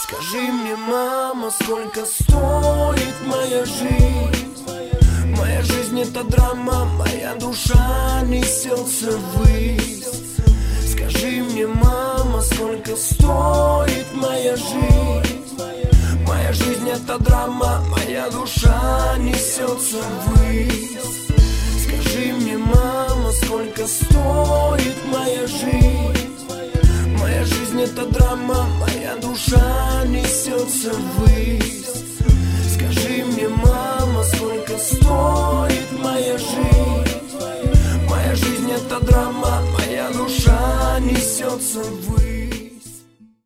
Скажи мне, мама, сколько стоит моя жизнь? Моя жизнь это драма, моя душа несется ввысь. Скажи мне, мама, сколько стоит моя жизнь? Моя жизнь это драма, моя душа несется ввысь. Скажи мне, мама, сколько стоит моя жизнь? Моя жизнь это драма, моя душа несется ввысь. Скажи мне, мама, сколько стоит моя жизнь? Моя жизнь это драма, моя душа несется ввысь.